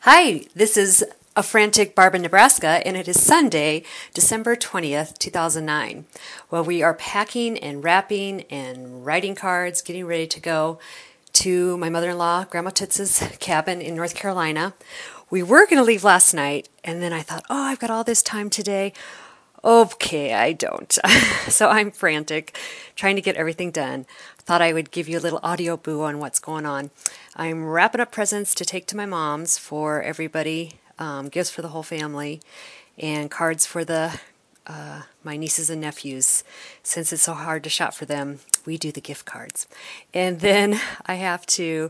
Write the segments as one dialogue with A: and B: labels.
A: Hi, this is A Frantic Barb in Nebraska, and it is Sunday, December 20th, 2009. Well, we are packing and wrapping and writing cards, getting ready to go to my mother-in-law, Grandma Toots's cabin in North Carolina. We were going to leave last night, and then I thought, I've got all this time today. Okay, I don't. So I'm frantic, trying to get everything done. Thought I would give you a little audio boo on what's going on. I'm wrapping up presents to take to my mom's for everybody, gifts for the whole family, and cards for my nieces and nephews. Since it's so hard to shop for them, we do the gift cards. And then I have to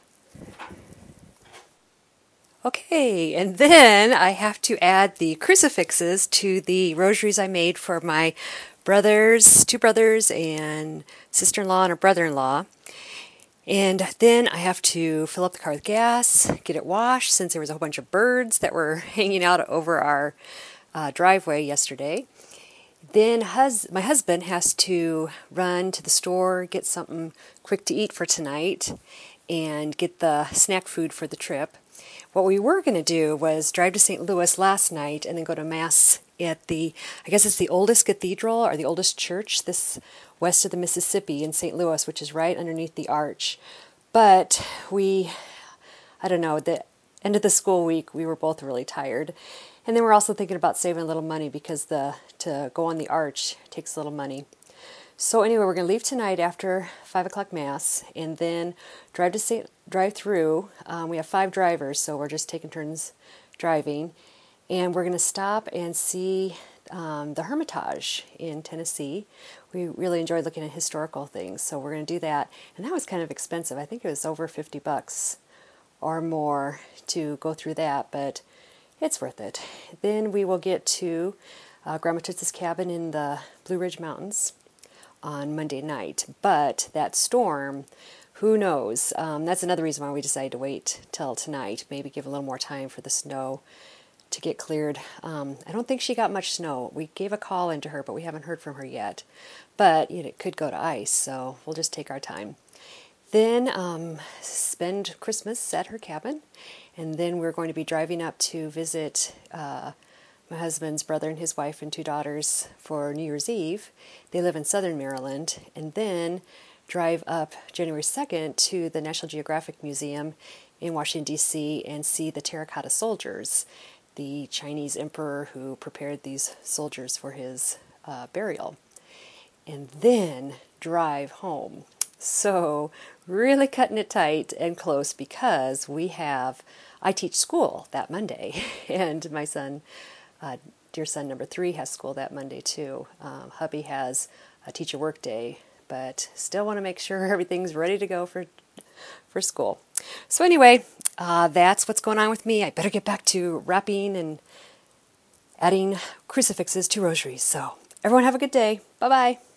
A: add the crucifixes to the rosaries I made for my two brothers, and sister-in-law and a brother-in-law. And then I have to fill up the car with gas, get it washed, since there was a whole bunch of birds that were hanging out over our driveway yesterday. Then my husband has to run to the store, get something quick to eat for tonight, and get the snack food for the trip. What we were going to do was drive to St. Louis last night and then go to Mass at I guess it's the oldest cathedral or the oldest church this west of the Mississippi in St. Louis, which is right underneath the arch. But the end of the school week, we were both really tired. And then we're also thinking about saving a little money because to go on the arch takes a little money. So anyway, we're going to leave tonight after 5 o'clock Mass and then drive through. We have 5 drivers, so we're just taking turns driving. And we're going to stop and see the Hermitage in Tennessee. We really enjoyed looking at historical things, so we're going to do that. And that was kind of expensive. I think it was over $50 or more to go through that, but it's worth it. Then we will get to Grandma Toots's cabin in the Blue Ridge Mountains on Monday night. But that storm, who knows? That's another reason why we decided to wait till tonight. Maybe give a little more time for the snow to get cleared. I don't think she got much snow. We gave a call into her, but we haven't heard from her yet. But it could go to ice, so we'll just take our time. Then spend Christmas at her cabin, and then we're going to be driving up to visit my husband's brother and his wife and 2 daughters for New Year's Eve. They live in southern Maryland. And then drive up January 2nd to the National Geographic Museum in Washington, D.C. and see the terracotta soldiers, the Chinese emperor who prepared these soldiers for his burial. And then drive home. So really cutting it tight and close because I teach school that Monday, and my son, dear son number 3, has school that Monday too. Hubby has a teacher work day, but still want to make sure everything's ready to go for school. So anyway, that's what's going on with me. I better get back to wrapping and adding crucifixes to rosaries. So everyone have a good day. Bye-bye.